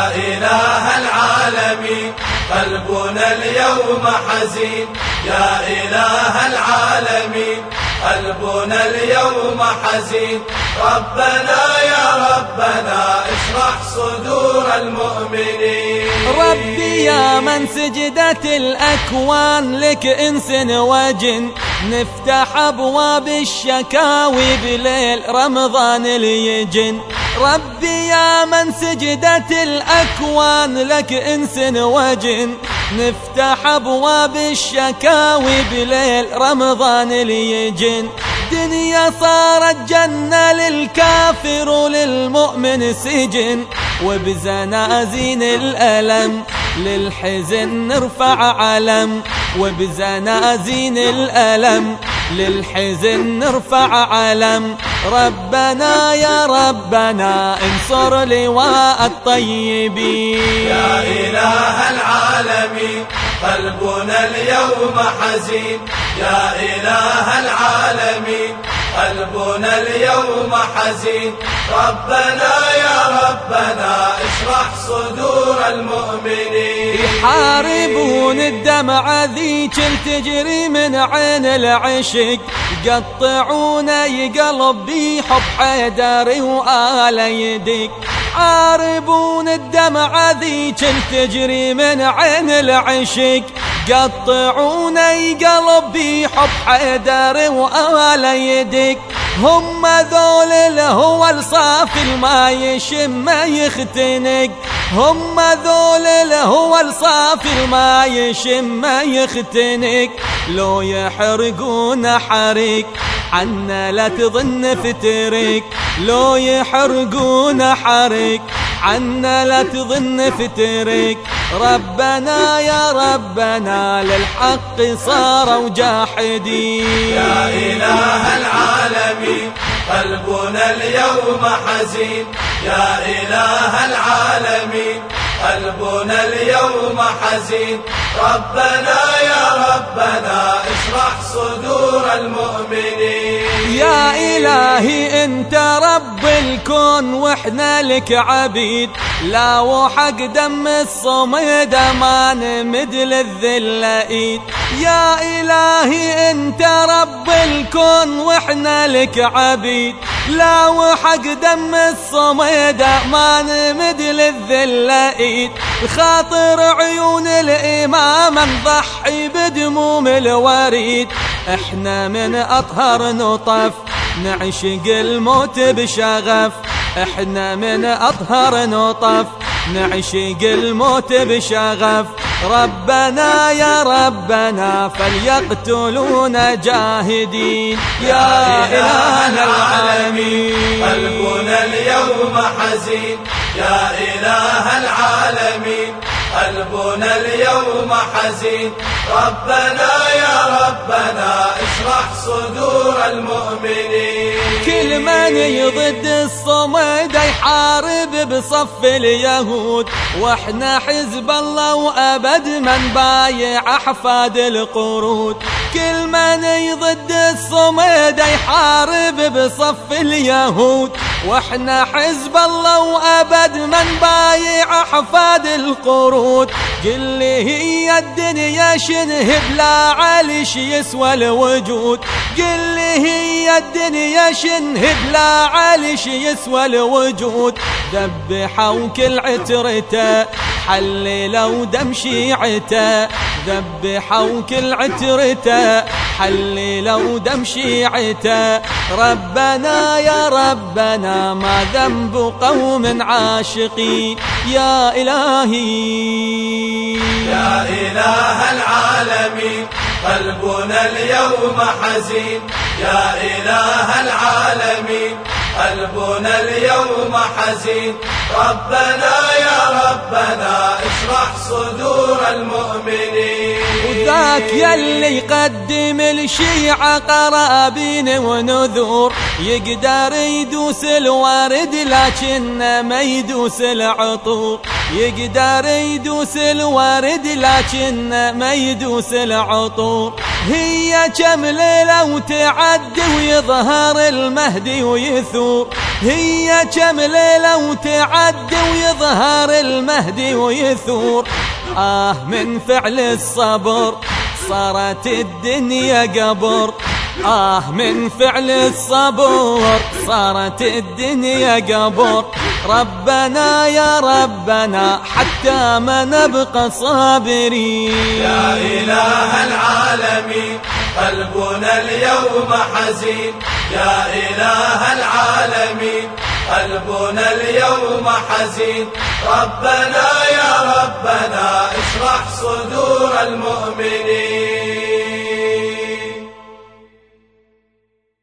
يا إله العالمين قلبنا اليوم حزين، يا إله العالمين قلبنا اليوم حزين. ربنا يا ربنا اشرح صدور المؤمنين. ربي يا من سجدت الأكوان لك إنس وجن، نفتح أبواب الشكاوي بليل رمضان ليجن. ربي يا من سجدت الأكوان لك إنس وجن، نفتح أبواب الشكاوي بليل رمضان ليجن. دنيا صارت جنة للكافر وللمؤمن سجن، وبزنازين الألم للحزن نرفع علم، وبزنازين الألم للحزن نرفع علم. ربنا يا ربنا انصر لواء الطيبين. يا إله العالمين قلبنا اليوم حزين، يا إله العالمين قلبنا اليوم حزين. ربنا يا ربنا اشرح صدور المؤمنين. يحاربون الدمعة ذيك تجري من عين العشق، يقطعون قلب بحب حيدر وآل يدك. يحاربون الدمعة ذيك تجري من عين العشق، يقطعون قلب بحب حيدر وآل يدك. هم ذول الهوى الصافي ما يشم ما يختنق، هم ذول الهوى الصافي ما يشم ما يختنق. لو يحرقون حريق عنا لا تظن فترك، لو يحرقون حريق عنا لا تظن فترك. ربنا يا ربنا للحق صاروا جاحدين. يا إله العالمين قلبنا اليوم حزين، يا إله العالمين قلبنا اليوم حزين. ربنا يا ربنا اشرح صدور المؤمنين. يا إلهي انت رب الكون واحنا لك عبيد، لا وحق دم الصمد ما نمد للذل ايد. يا إلهي انت رب الكون واحنا لك عبيد، لا وحق دم الصمد ما نمد للذل ايد. بخاطر عيون الإمام نضحي بدموم الوريد، احنا من أطهر نطف نعشق الموت بشغف، احنا من أطهر نطف نعشق الموت بشغف. ربنا يا ربنا فليقتلونا جاهدين. يا إله العالمين قلبنا اليوم حزين، يا إله العالمين قلبنا اليوم حزين. ربنا يا ربنا اشرح صدور المؤمنين. كل من يضد الصمد يحارب بصف اليهود، واحنا حزب الله وابد من بايع احفاد القرود. كل من يضد الصمد يحارب بصف اليهود، واحنا حزب الله وابد من بايع احفاد القرود. قل لي هي الدنيا شنه بلا علش يسوى الوجود، قل لي هي الدنيا شنه بلا علش يسوى الوجود. ذبحوا كل عترته حللوا دم شيعته، ذبحوا كل عترته حللوا دم شيعته. ربنا يا ربنا ما ذنب قوم عاشقين. يا إلهي يا إله العالمين قلبنا اليوم حزين، يا إله العالمين قلبنا اليوم حزين. ربنا يا ربنا اشرح صدور المؤمنين. وذاك يلي يقدم الشيعة قرابين ونذور، يقدر يدوس الورد لكن ما يدوس العطور، يقدر يدوس الورد لكن ما يدوس العطور. هي كم ليلة وتعدي ويظهر المهدي ويثور، هي كم ليلة وتعدي ويظهر المهدي ويثور. من فعل الصبر صارت الدنيا قبر، من فعل الصبر صارت الدنيا قبر. ربنا يا ربنا حتى ما نبقى صابرين. يا إله العالمين قلبنا اليوم حزين، يا إله العالمين قلبنا اليوم حزين. ربنا يا ربنا اشرح صدور المؤمنين.